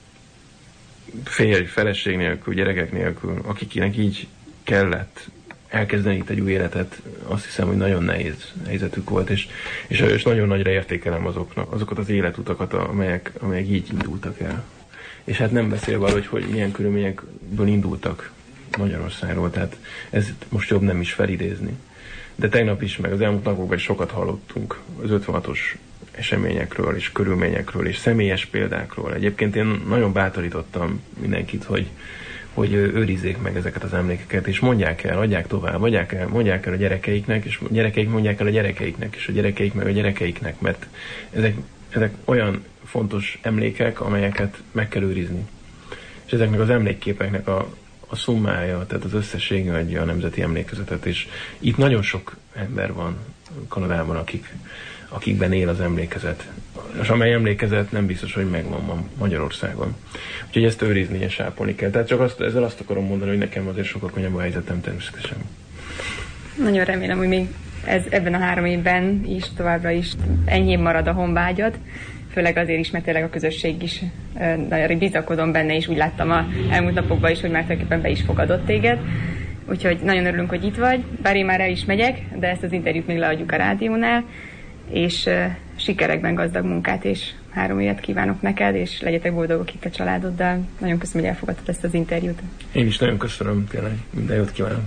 férj, feleség nélkül, gyerekek nélkül, akiknek így kellett elkezdeni itt egy új életet, azt hiszem, hogy nagyon nehéz helyzetük volt, és, és, és nagyon nagyra értékelem azoknak, azokat az életutakat, amelyek, amelyek így indultak el. És hát nem beszélve, hogy, hogy milyen körülményekből indultak Magyarországról, tehát ez most jobb nem is felidézni. De tegnap is, meg az elmúlt napokban is sokat hallottunk az ötvenhatos eseményekről és körülményekről és személyes példákról. Egyébként én nagyon bátorítottam mindenkit, hogy, hogy őrizzék meg ezeket az emlékeket, és mondják el, adják tovább, mondják el, mondják el a gyerekeiknek, és a gyerekeik mondják el a gyerekeiknek, és a gyerekeik meg a gyerekeiknek, mert ezek, ezek olyan fontos emlékek, amelyeket meg kell őrizni. És ezeknek az emlékképeknek a, a szummája, tehát az összessége adja a nemzeti emlékezetet, és itt nagyon sok ember van Kanadában, akik akikben él az emlékezet. És amely emlékezet nem biztos, hogy megvan ma Magyarországon. Úgyhogy ezt őrizni és ápolni kell. Tehát csak azt, ezzel azt akarom mondani, hogy nekem azért sokkal könnyebb a helyzetem természetesen. Nagyon remélem, hogy még ez, ebben a három évben is továbbra is enyhébb marad a honvágyad. Főleg azért is, mert tényleg a közösség is nagyon bizakodom benne, és úgy láttam a elmúlt napokban is, hogy már tulajdonképpen be is fogadott téged. Úgyhogy nagyon örülünk, hogy itt vagy. Bár én már el is megyek, de ezt az interjút még leadjuk a rádiónál. És uh, sikerekben gazdag munkát, és három évet kívánok neked, és legyetek boldogok itt a családoddal. Nagyon köszönöm, hogy elfogadtad ezt az interjút. Én is nagyon köszönöm, tényleg. Minden jót kívánok.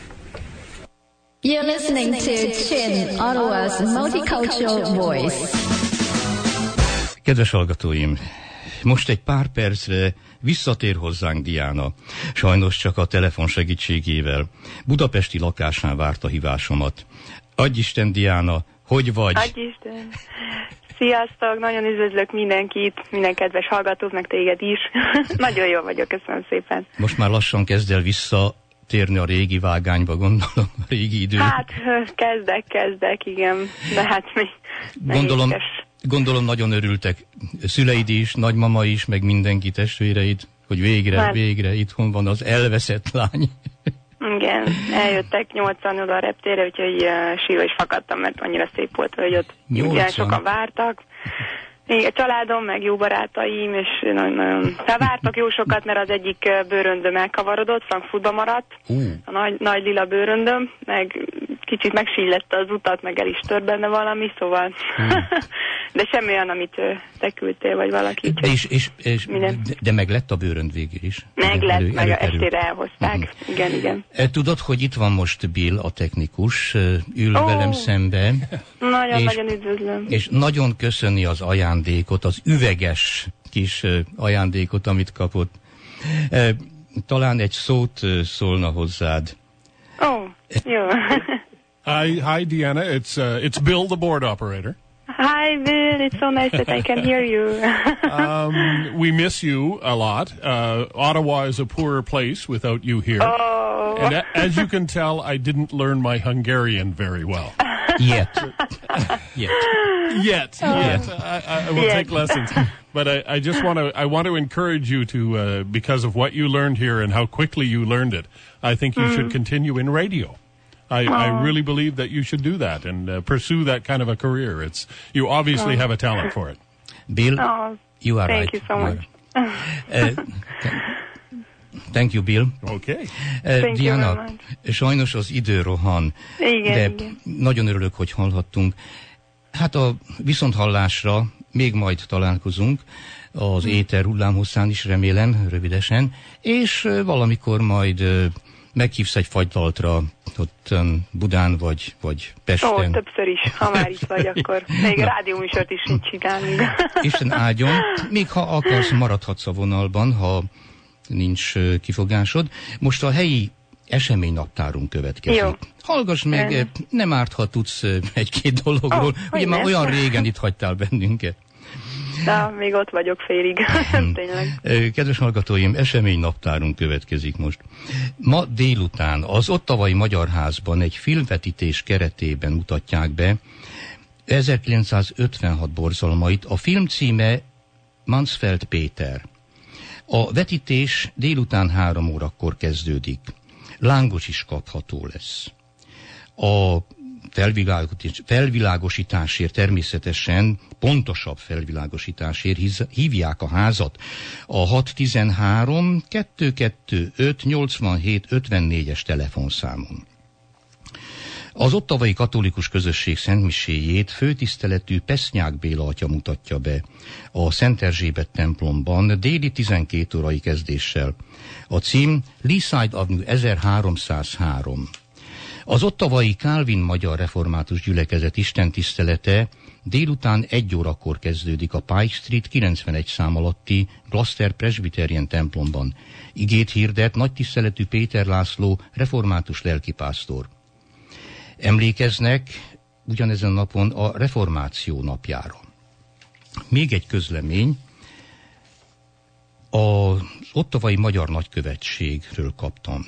You're listening to Chin, Ottawa's multicultural voice. Kedves hallgatóim, most egy pár percre visszatér hozzánk Diana. Sajnos csak a telefon segítségével. Budapesti lakásán várta hívásomat. Adj Isten, Diana, hogy vagy? Adj Isten! Sziasztok! Nagyon üdvözlök mindenkit, minden kedves hallgatót, meg téged is. Nagyon jól vagyok, köszönöm szépen. Most már lassan kezd el visszatérni a régi vágányba, gondolom, a régi idő. Hát, kezdek, kezdek, igen. De hát még gondolom, gondolom nagyon örültek szüleid is, nagymama is, meg mindenki testvéreid, hogy végre, hát, végre itthon van az elveszett lány. Igen, eljöttek nyolcan oda a reptérre, úgyhogy uh, sírva is fakadtam, mert annyira szép volt, hogy ott igen sokan vártak. Még a családom, meg jó barátaim, és nagyon-nagyon felvártak jó sokat, mert az egyik bőröndöm elkavarodott, Frankfurtba maradt, uh. a nagy, nagy lila bőröndöm, meg kicsit megsillette az utat, meg el is tört benne valami, szóval uh. de semmi olyan, amit te küldtél, vagy valaki. De, és, és, és, de, de meg lett a bőrönd végül is. Meg lett, elő, meg elő, estére elhozták. Uh-huh. Igen, igen. Tudod, hogy itt van most Bill, a technikus, ül oh. velem szembe. Nagyon-nagyon üdvözlöm. És nagyon köszöni az ajándékot, az üveges kis ajándékot, amit kapott. Talán egy szót szólna hozzád. Ó, oh, jó. Hi, hi, Diana. It's uh, it's Bill, the board operator. Hi, Bill. It's so nice that I can hear you. um, we miss you a lot. Uh, Ottawa is a poorer place without you here. Oh. And a- as you can tell, I didn't learn my Hungarian very well. Yet. Yet. Yet, yet. I, I will Yet. take lessons. But I, I just want to I want to encourage you to, uh, because of what you learned here and how quickly you learned it, I think you mm. should continue in radio. I, oh. I really believe that you should do that and uh, pursue that kind of a career. It's you obviously oh. have a talent for it. Bill, oh, you are thank right. Thank you so you much. uh, thank you, Bill. Okay. Uh, Diana, sajnos az idő rohan, igen, de igen. nagyon örülök, hogy hallhattunk. Hát a viszonthallásra még majd találkozunk, az éter hullámhosszán is remélem, rövidesen, és uh, valamikor majd uh, meghívsz egy fagylaltra ott um, Budán vagy, vagy Pesten. Ó, többször is, ha már itt vagy, akkor még rádióműsort is így csinálni. Isten áldjon, még ha akarsz, maradhatsz a vonalban, ha nincs uh, kifogásod. Most a helyi eseménynaptárunk következik. Jó. Hallgass meg, Ön. nem árt, ha tudsz uh, egy-két dologról. Oh, ugye már olyan régen itt hagytál bennünket. De még ott vagyok félig, tényleg. Kedves hallgatóim, eseménynaptárunk következik most. Ma délután az Ottawai Magyar Házban egy filmvetítés keretében mutatják be ezerkilencszázötvenhat borzalmait. A film címe Mansfeld Péter. A vetítés délután három órakor kezdődik. Lángos is kapható lesz. A felvilágosításért természetesen, pontosabb felvilágosításért hívják a házat a hat tizenhárom kettőszázhuszonöt nyolcvanhét ötvennégyes telefonszámon. Az ottawai katolikus közösség szentmiséjét főtiszteletű Pesznyák Béla atya mutatja be a Szent Erzsébet templomban déli tizenkét órai kezdéssel. A cím Leaside Avenue ezerháromszázhárom. Az ottawai Calvin Magyar Református Gyülekezet istentisztelete délután egy órakor kezdődik a Pike Street kilencvenegy szám alatti Gloucester Presbyterian templomban. Igét hirdet nagytiszteletű Péter László református lelkipásztor. Emlékeznek ugyanezen napon a reformáció napjára. Még egy közlemény, az ottawai Magyar Nagykövetségről kaptam.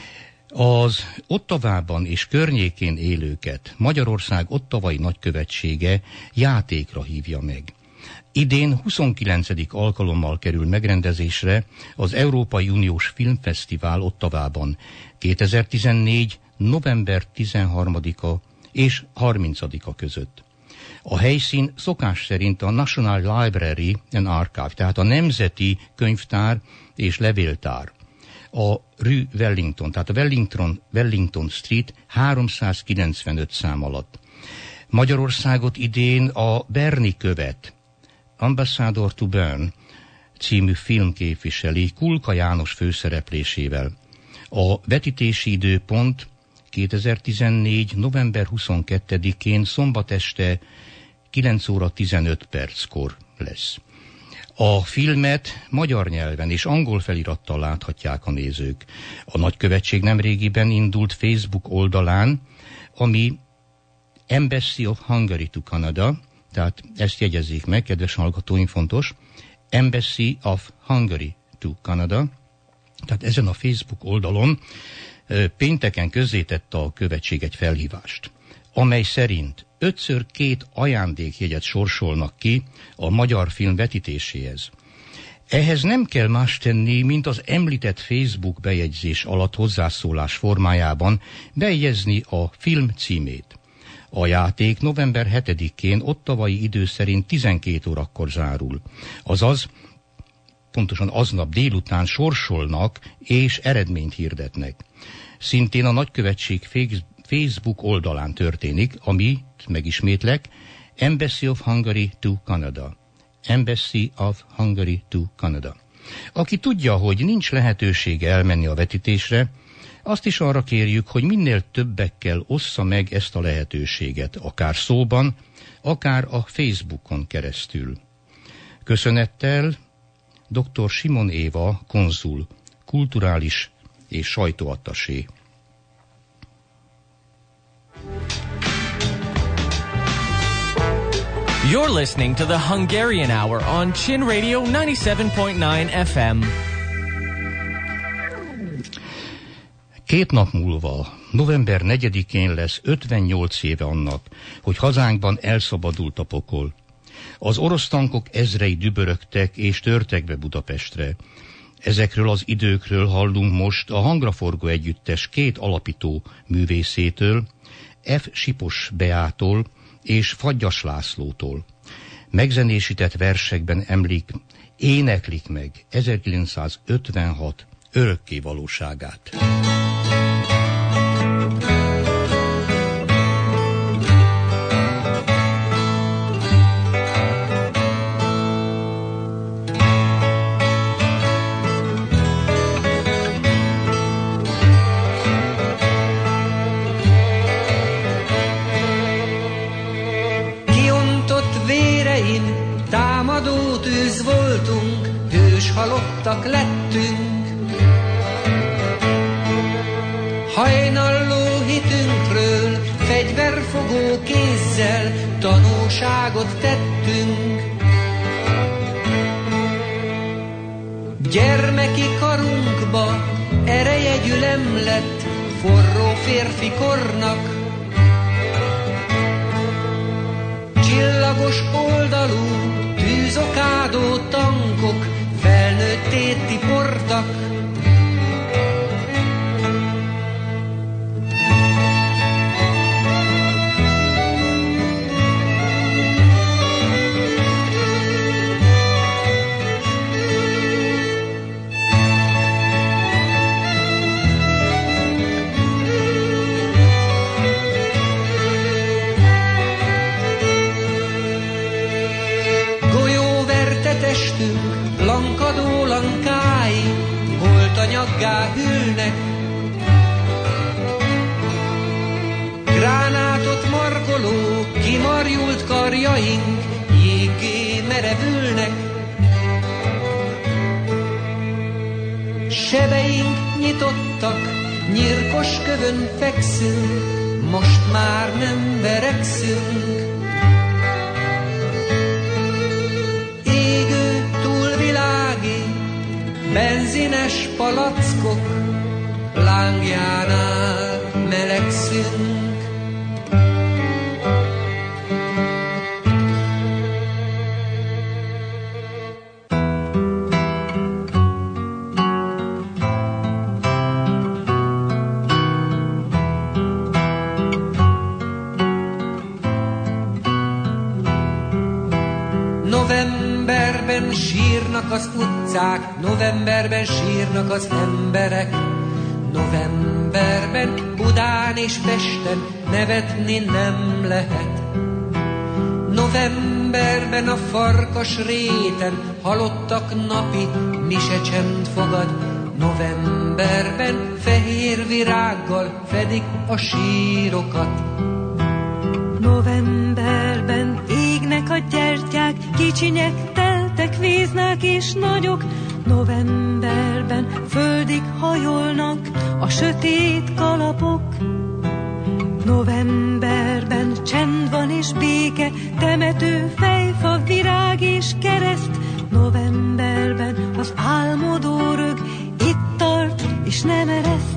Az Ottawában és környékén élőket Magyarország Ottawai Nagykövetsége játékra hívja meg. Idén huszonkilencedik alkalommal kerül megrendezésre az Európai Uniós Filmfesztivál Ottawában kétezer-tizennégy. november tizenharmadika és harmincadika között. A helyszín szokás szerint a National Library and Archive, tehát a Nemzeti Könyvtár és Levéltár. A Rue Wellington, tehát a Wellington, Wellington Street háromszázkilencvenöt szám alatt. Magyarországot idén a Berni követ, Ambassador to Bern című film képviseli Kulka János főszereplésével. A vetítési időpont kétezer-tizennégy. november huszonkettedikén szombat este kilenc óra tizenöt perckor lesz. A filmet magyar nyelven és angol felirattal láthatják a nézők. A nagykövetség nemrégiben indult Facebook oldalán, ami Embassy of Hungary to Canada, tehát ezt jegyezzék meg, kedves hallgatóim, fontos, Embassy of Hungary to Canada, tehát ezen a Facebook oldalon pénteken közzétette a követség egy felhívást, amely szerint ötször két ajándékjegyet sorsolnak ki a magyar film vetítéséhez. Ehhez nem kell más tenni, mint az említett Facebook bejegyzés alatt hozzászólás formájában bejegyezni a film címét. A játék november hetedikén ottawai idő szerint tizenkét órakor zárul, azaz pontosan aznap délután sorsolnak és eredményt hirdetnek. Szintén a nagykövetség Facebook oldalán történik, ami, megismétlek, Embassy of Hungary to Canada. Embassy of Hungary to Canada. Aki tudja, hogy nincs lehetősége elmenni a vetítésre, azt is arra kérjük, hogy minél többekkel ossza meg ezt a lehetőséget, akár szóban, akár a Facebookon keresztül. Köszönettel dr. Simon Éva, konzul, kulturális és sajtóattaché. You're listening to the Hungarian Hour on Chin Radio ninety-seven point nine F M. Két nap múlva, november negyedikén lesz ötvennyolc éve annak, hogy hazánkban elszabadult a pokol. Az orosz tankok ezrei dübörögtek és törtek be Budapestre. Ezekről az időkről hallunk most a Hangraforgó Együttes két alapító művészétől, F. Sipos Beától és Fagyas Lászlótól. Megzenésített versekben emlik, éneklik meg ezerkilencszázötvenhat örökké valóságát. Támadó tűz voltunk, hős halottak lettünk. Hajnalló hitünkről fegyverfogó kézzel tanúságot tettünk. Gyermeki karunkba ereje gyülem lett forró férfi kornak. Csillagos oldalú, tűzokádó tankok felnőttét tiportak. Lankadó lankái holtanyaggá hűlnek. Gránátot markoló, kimarjult karjaink jéggé merevülnek. Sebeink nyitottak, nyírkos kövön fekszünk, most már nem verekszünk. Benzines palackok lángjánál melegszünk. Novemberben sírnak az utcák, novemberben sírnak az emberek. Novemberben Budán és Pesten nevetni nem lehet. Novemberben a Farkas réten halottak napi mise csend fogad. Novemberben fehér virággal fedik a sírokat. Novemberben égnek a gyertyák, kicsinyek, teltek, víznák és nagyok. Novemberben földig hajolnak a sötét kalapok. Novemberben csend van és béke, temető, fejfa, virág és kereszt. Novemberben az álmodó rög itt tart és nem ereszt.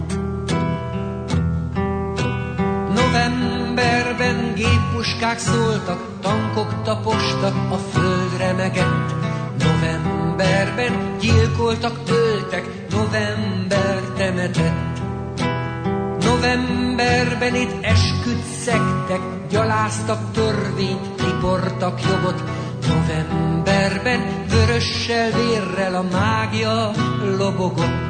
Novemberben géppuskák szóltak, tankok tapostak, a föld remegett. Novemberben gyilkoltak, öltek, november temetett. Novemberben itt esküt szektek, gyaláztak törvényt, tiportak jogot. Novemberben vörössel, vérrel a mágia lobogott.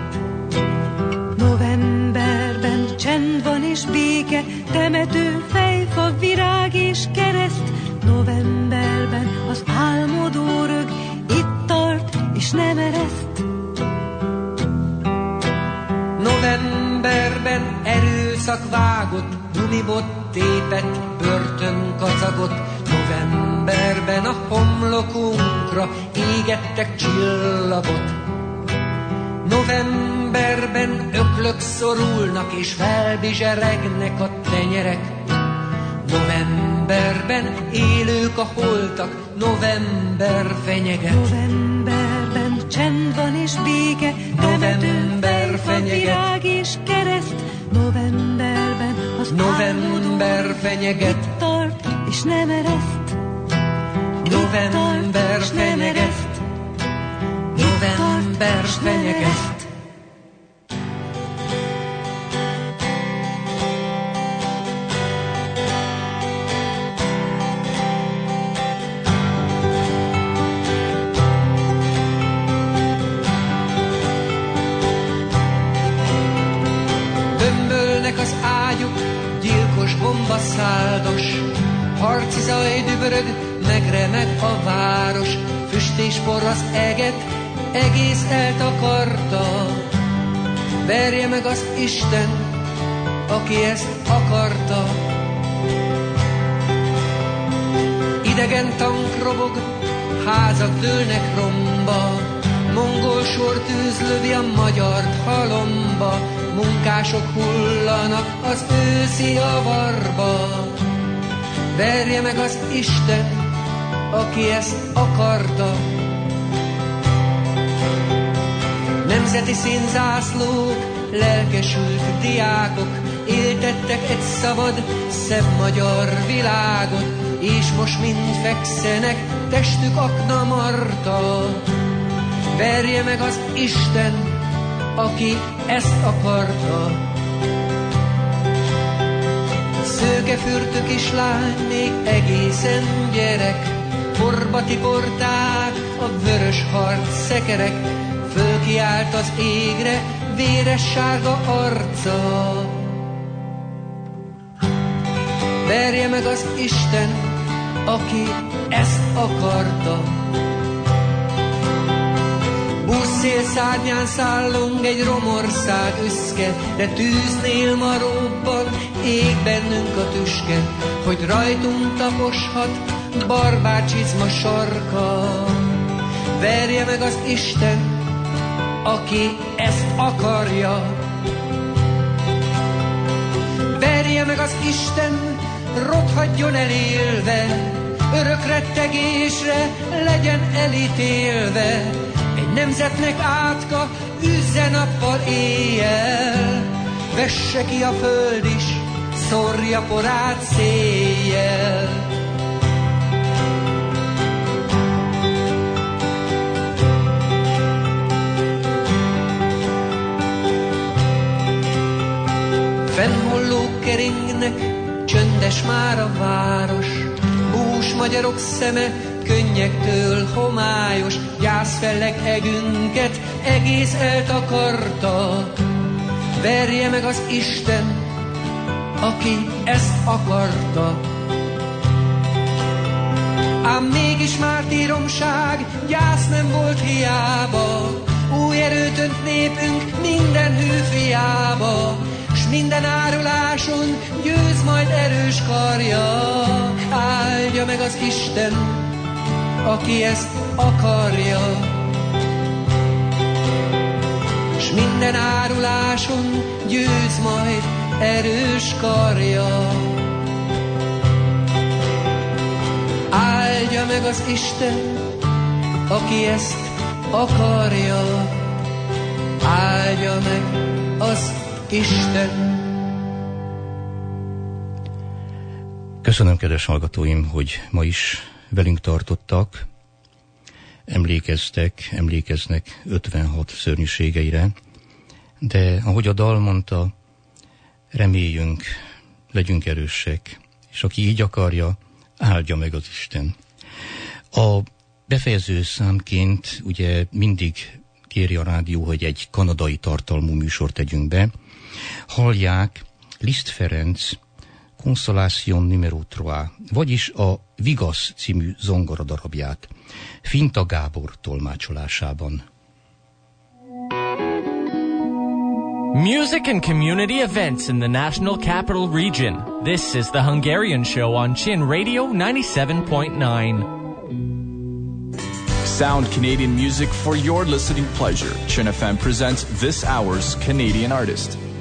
Novemberben csend van és béke, temető, fejfa, virág és kereszt. Novemberben az álmodó rög itt tart és nem ereszt. Novemberben erőszak vágott, gumibot tépett, börtön kacagott. Novemberben a homlokunkra égettek csillagot. Novemberben öklök szorulnak és felbizseregnek a tenyerek. Novemberben élők a holtak, november fenyeget. Novemberben csend van és béke, temető, fejfa, virág és kereszt. Novemberben az November fenyeget, itt tart és nem ereszt. November fenyeget, November fenyeget. Az ágyuk, gyilkos bomba száldos, harci zaj dübörög, megremeg a város, füst és por az eget, egész eltakarta. Verje meg az Isten, aki ezt akarta. Idegen tank robog, házak dőlnek romba, mongol sortűz lövi a magyart halomba, munkások hullanak az őszi avarba. Verje meg az Isten, aki ezt akarta. Nemzeti színzászlók, lelkesült diákok éltettek egy szabad, szebb magyar világot, és most mind fekszenek, testük akna marta. Verje meg az Isten, aki ezt akarta. Szőkefürtő kislány, még egészen gyerek, porba tiporták a vörös harc szekerek, fölkiált az égre véres sárga arca. Verje meg az Isten, aki ezt akarta. Buszszél szárnyán szállunk egy romország üszke, de tűznél ma robban, ég bennünk a tüske, hogy rajtunk taposhat barbár csizma sarka. Verje meg az Isten, aki ezt akarja. Verje meg az Isten, rothadjon elélve, örök rettegésre legyen elítélve. Egy nemzetnek átka üzze nappal éjjel, vesse ki a föld is, szórja porát széjjel. Fennhollók keringnek, csöndes már a város, bús magyarok szeme könnyektől homályos, gyászfelleg egünket egész eltakarta. Verje meg az Isten, aki ezt akarta. Ám mégis mártíromság, gyász nem volt hiába, új erőt önt népünk minden hőfiába, s minden áruláson győz majd erős karja. Áldja meg az Isten, aki ezt akarja. S minden áruláson győz majd erős karja. Áldja meg az Isten, aki ezt akarja. Áldja meg az Isten. Köszönöm, kedves hallgatóim, hogy ma is velünk tartottak, emlékeztek, emlékeznek ötvenhat szörnyűségeire, de ahogy a dal mondta, reméljünk, legyünk erősek, és aki így akarja, áldja meg az Isten. A befejező számként ugye mindig kéri a rádió, hogy egy kanadai tartalmú műsort tegyünk be. Hallják Liszt Ferenc Consolation numero három, vagyis a Vigasz című zongoradarabját, Finta Gábor tolmácsolásában. Music and community events in the National Capital Region. This is the Hungarian Show on Chin Radio ninety-seven point nine. Sound Canadian music for your listening pleasure. Chin F M presents this hour's Canadian artist.